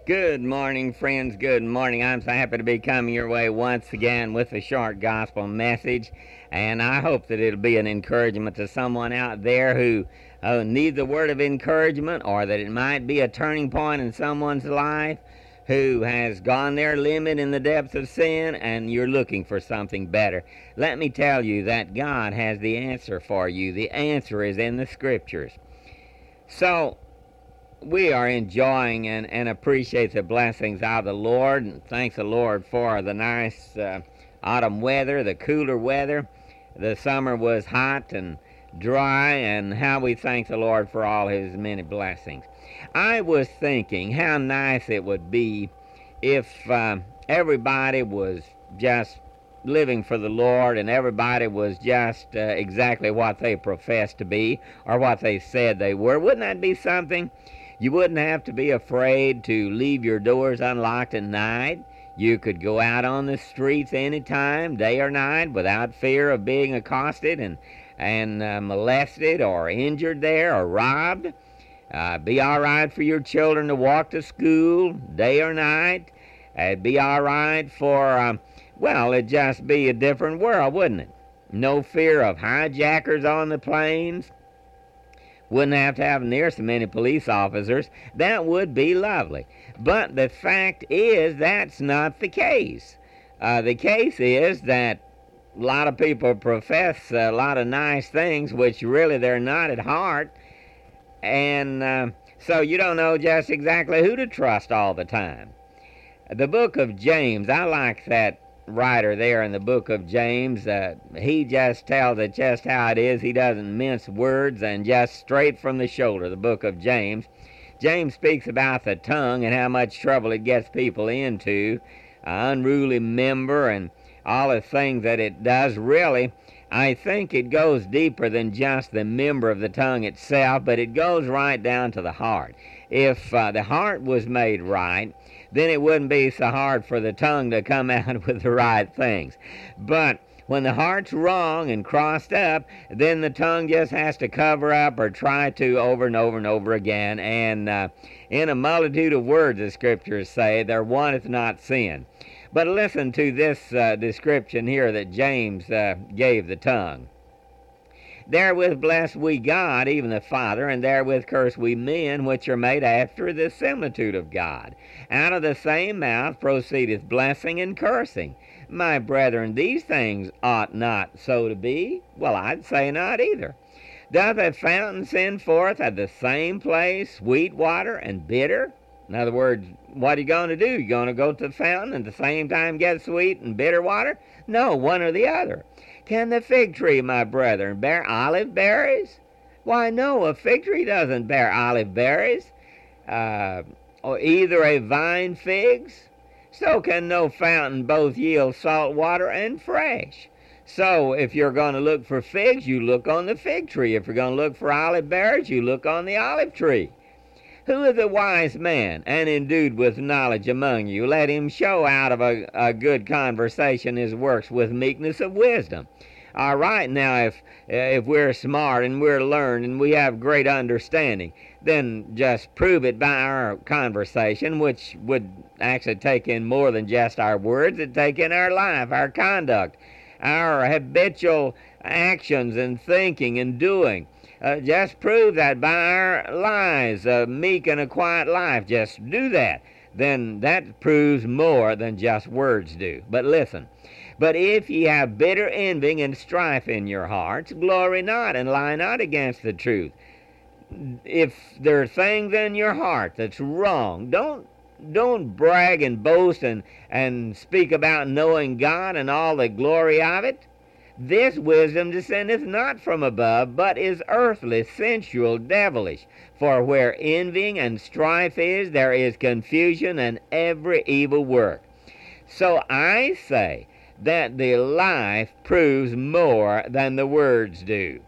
Good morning, friends. Good morning. I'm so happy to be coming your way once again with a short gospel message, and I hope that it'll be an encouragement to someone out there who needs a word of encouragement, or that it might be a turning point in someone's life who has gone their limit in the depths of sin and you're looking for something better. Let me tell you that God has the answer for you. The answer is in the scriptures. So, we are enjoying and appreciate the blessings of the Lord, and thanks the Lord for the nice autumn weather, the cooler weather. The summer was hot and dry, and how we thank the Lord for all his many blessings. I was thinking how nice it would be if everybody was just living for the Lord and everybody was just exactly what they professed to be or what they said they were. Wouldn't that be something? You wouldn't have to be afraid to leave your doors unlocked at night. You could go out on the streets any time, day or night, without fear of being accosted and molested or injured there or robbed. Be all right for your children to walk to school, day or night. It'd be all right for, it'd just be a different world, wouldn't it? No fear of hijackers on the planes. Wouldn't have to have near so many police officers. That would be lovely. But the fact is that's not the case. The case is that a lot of people profess a lot of nice things, which really they're not at heart. And so you don't know just exactly who to trust all the time. The book of James, I like that writer there in the book of James. He just tells it just how it is. He doesn't mince words, and just straight from the shoulder. The book of James. James speaks about the tongue and how much trouble it gets people into, an unruly member and all the things that it does. Really, I think it goes deeper than just the member of the tongue itself, but it goes right down to the heart. If the heart was made right, then it wouldn't be so hard for the tongue to come out with the right things. But when the heart's wrong and crossed up, then the tongue just has to cover up or try to over and over and over again. And in a multitude of words, the scriptures say, there wanteth not sin. But listen to this description here that James gave the tongue. Therewith bless we God, even the Father, and therewith curse we men, which are made after the similitude of God. Out of the same mouth proceedeth blessing and cursing. My brethren, these things ought not so to be. Well, I'd say not either. Doth a fountain send forth at the same place sweet water and bitter? In other words, what are you going to do? You going to go to the fountain and at the same time get sweet and bitter water? No, one or the other. Can the fig tree, my brethren, bear olive berries? Why, no, a fig tree doesn't bear olive berries, or either a vine figs. So can no fountain both yield salt water and fresh. So if you're going to look for figs, you look on the fig tree. If you're going to look for olive berries, you look on the olive tree. Who is a wise man and endued with knowledge among you? Let him show out of a good conversation his works with meekness of wisdom. All right, now if we're smart and we're learned and we have great understanding, then just prove it by our conversation, which would actually take in more than just our words. It'd take in our life, our conduct, our habitual actions and thinking and doing. Just prove that by our lives, a meek and a quiet life. Just do that. Then that proves more than just words do. But listen, but if ye have bitter envying and strife in your hearts, glory not and lie not against the truth. If there are things in your heart that's wrong, don't brag and boast and speak about knowing God and all the glory of it. This wisdom descendeth not from above, but is earthly, sensual, devilish. For where envying and strife is, there is confusion and every evil work. So I say that the life proves more than the words do.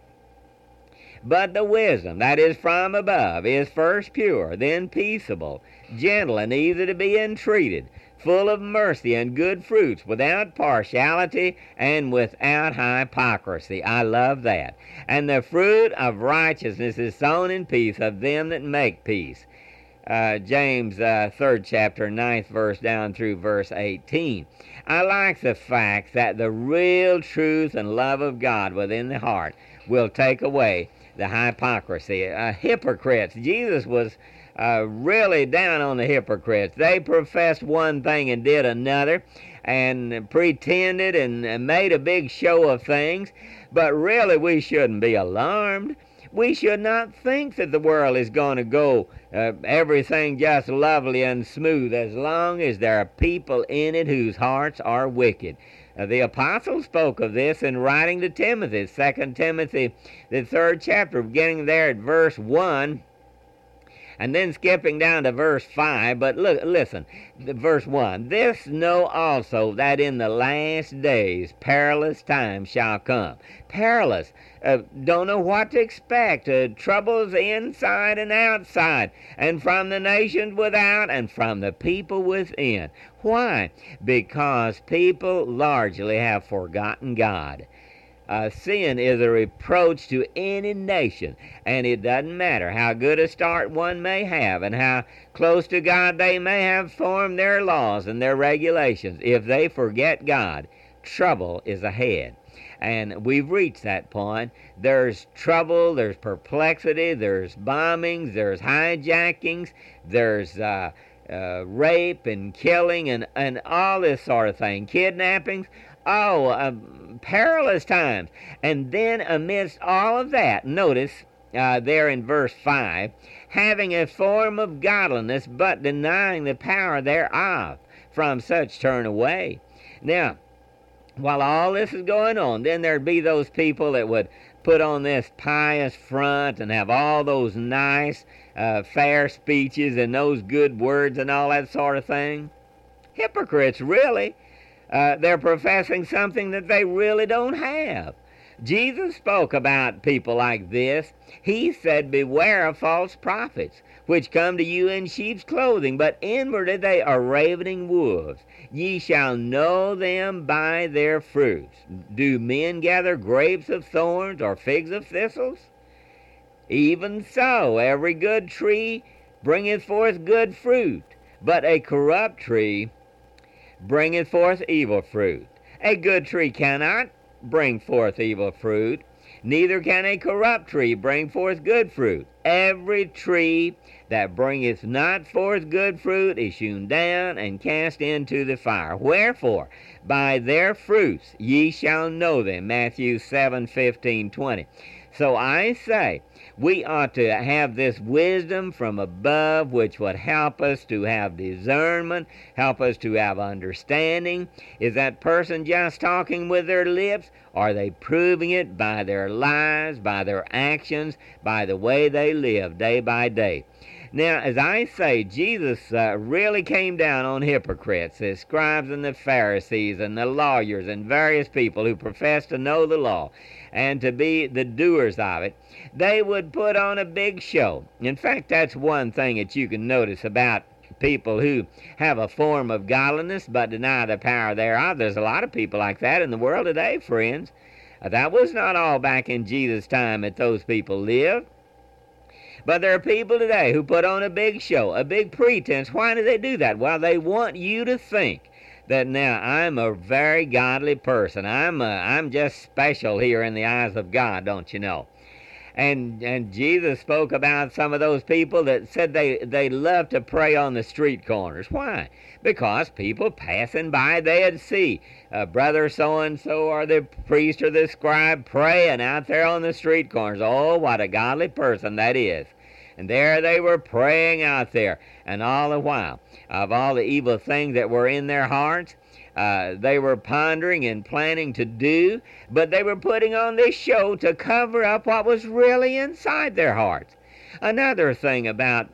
But the wisdom that is from above is first pure, then peaceable, gentle, and easy to be entreated, full of mercy and good fruits, without partiality and without hypocrisy. I love that. And the fruit of righteousness is sown in peace of them that make peace. James 3rd chapter, 9th verse down through verse 18. I like the fact that the real truth and love of God within the heart will take away the hypocrisy. Hypocrites. Jesus was really down on the hypocrites. They professed one thing and did another, and pretended and made a big show of things. But really, we shouldn't be alarmed. We should not think that the world is going to go everything just lovely and smooth as long as there are people in it whose hearts are wicked. The apostle spoke of this in writing to Timothy, 2 Timothy, the 3rd chapter, beginning there at verse 1, and then skipping down to verse 5. But look, listen, verse 1. This know also that in the last days perilous times shall come. Perilous. Don't know what to expect. Troubles inside and outside, and from the nations without, and from the people within. Why? Because people largely have forgotten God. Sin is a reproach to any nation, and it doesn't matter how good a start one may have and how close to God they may have formed their laws and their regulations. If they forget God, trouble is ahead. And we've reached that point. There's trouble, there's perplexity, there's bombings, there's hijackings, there's rape and killing and all this sort of thing, kidnappings. Perilous times. And then amidst all of that, notice there in verse 5, having a form of godliness, but denying the power thereof, from such turn away. Now, while all this is going on, then there'd be those people that would put on this pious front and have all those nice, fair speeches and those good words and all that sort of thing. Hypocrites, really. They're professing something that they really don't have. Jesus spoke about people like this. He said, beware of false prophets, which come to you in sheep's clothing, but inwardly they are ravening wolves. Ye shall know them by their fruits. Do men gather grapes of thorns or figs of thistles? Even so, every good tree bringeth forth good fruit, but a corrupt tree bringeth forth evil fruit. A good tree cannot bring forth evil fruit, neither can a corrupt tree bring forth good fruit. Every tree that bringeth not forth good fruit is hewn down and cast into the fire. Wherefore, by their fruits ye shall know them. Matthew 7:15-20. So I say, we ought to have this wisdom from above, which would help us to have discernment, help us to have understanding. Is that person just talking with their lips? Are they proving it by their lives, by their actions, by the way they live day by day? Now, as I say, Jesus really came down on hypocrites, the scribes and the Pharisees and the lawyers and various people who profess to know the law and to be the doers of it. They would put on a big show. In fact, that's one thing that you can notice about people who have a form of godliness but deny the power thereof. There's a lot of people like that in the world today, friends. That was not all back in Jesus' time that those people lived. But there are people today who put on a big show, a big pretense. Why do they do that? Well, they want you to think that now I'm a very godly person. I'm just special here in the eyes of God, don't you know? And Jesus spoke about some of those people that said they love to pray on the street corners. Why? Because people passing by, they'd see brother so-and-so or the priest or the scribe praying out there on the street corners. Oh, what a godly person that is. And there they were praying out there. And all the while, of all the evil things that were in their hearts, they were pondering and planning to do, but they were putting on this show to cover up what was really inside their hearts. Another thing about,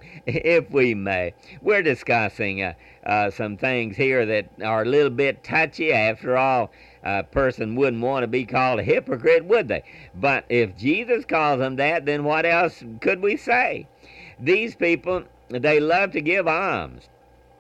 if we may, we're discussing some things here that are a little bit touchy. After all, a person wouldn't want to be called a hypocrite, would they? But if Jesus calls them that, then what else could we say? These people, they love to give alms.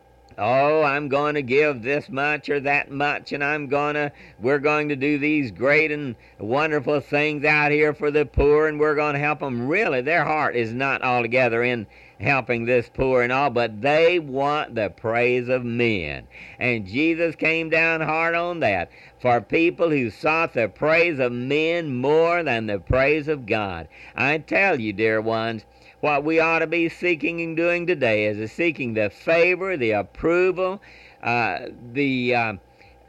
Oh, I'm going to give this much or that much, and we're going to do these great and wonderful things out here for the poor, and we're going to help them. Really, their heart is not altogether in helping this poor and all, but they want the praise of men. And Jesus came down hard on that for people who sought the praise of men more than the praise of God. I tell you, dear ones, what we ought to be seeking and doing today is seeking the favor, the approval, the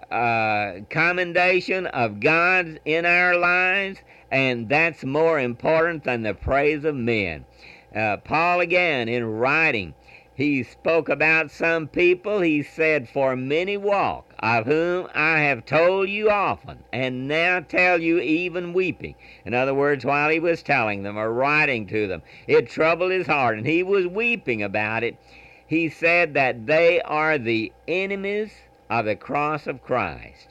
commendation of God in our lives, and that's more important than the praise of men. Paul, again, in writing, he spoke about some people. He said, "For many walk, of whom I have told you often, and now tell you even weeping." In other words, while he was telling them or writing to them, it troubled his heart, and he was weeping about it. He said that they are the enemies of the cross of Christ.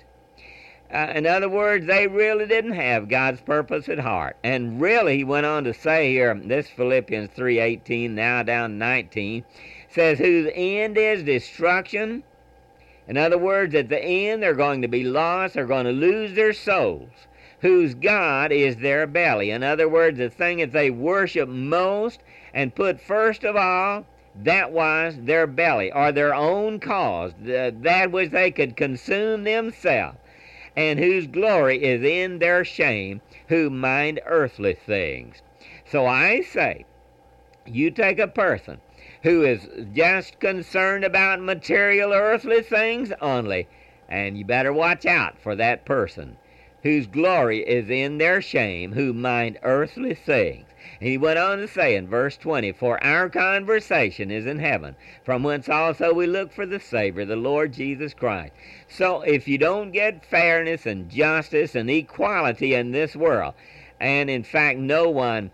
In other words, they really didn't have God's purpose at heart. And really, he went on to say here, this Philippians 3:18, now down to 19, says, whose end is destruction. In other words, at the end, they're going to be lost. They're going to lose their souls. Whose God is their belly. In other words, the thing that they worship most and put first of all, that was their belly, or their own cause, that which they could consume themselves, and whose glory is in their shame, who mind earthly things. So I say, you take a person who is just concerned about material earthly things only, and you better watch out for that person, whose glory is in their shame, who mind earthly things. And he went on to say in verse 20, for our conversation is in heaven, from whence also we look for the Savior, the Lord Jesus Christ. So if you don't get fairness and justice and equality in this world, and in fact no one,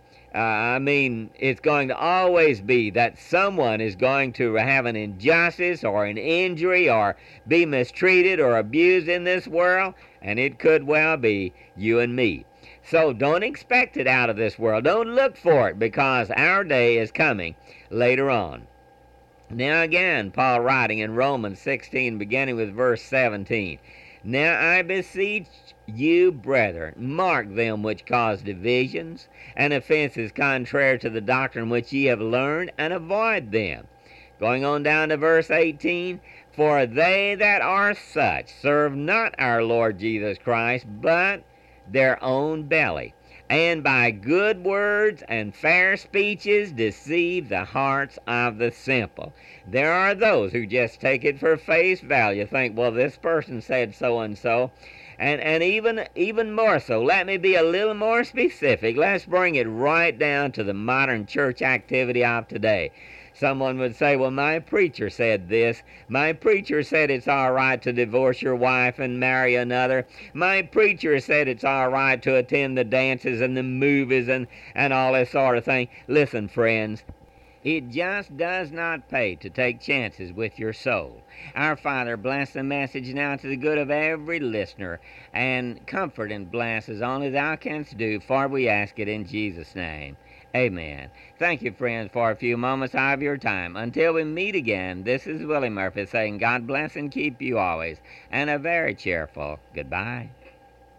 it's going to always be that someone is going to have an injustice or an injury or be mistreated or abused in this world, and it could well be you and me. So don't expect it out of this world. Don't look for it, because our day is coming later on. Now again, Paul writing in Romans 16, beginning with verse 17. Now I beseech you, brethren, mark them which cause divisions and offenses contrary to the doctrine which ye have learned, and avoid them. Going on down to verse 18. For they that are such serve not our Lord Jesus Christ, but their own belly, and by good words and fair speeches deceive the hearts of the simple. There are those who just take it for face value, think, well, this person said so and so, and even more so. Let me be a little more specific. Let's bring it right down to the modern church activity of today. Someone would say, well, my preacher said this. My preacher said it's all right to divorce your wife and marry another. My preacher said it's all right to attend the dances and the movies and all this sort of thing. Listen, friends, it just does not pay to take chances with your soul. Our Father, bless the message now to the good of every listener, and comfort and bless as only thou canst do, for we ask it in Jesus' name. Amen. Thank you, friends, for a few moments of your time. Until we meet again, this is Willie Murphy saying God bless and keep you always, and a very cheerful goodbye.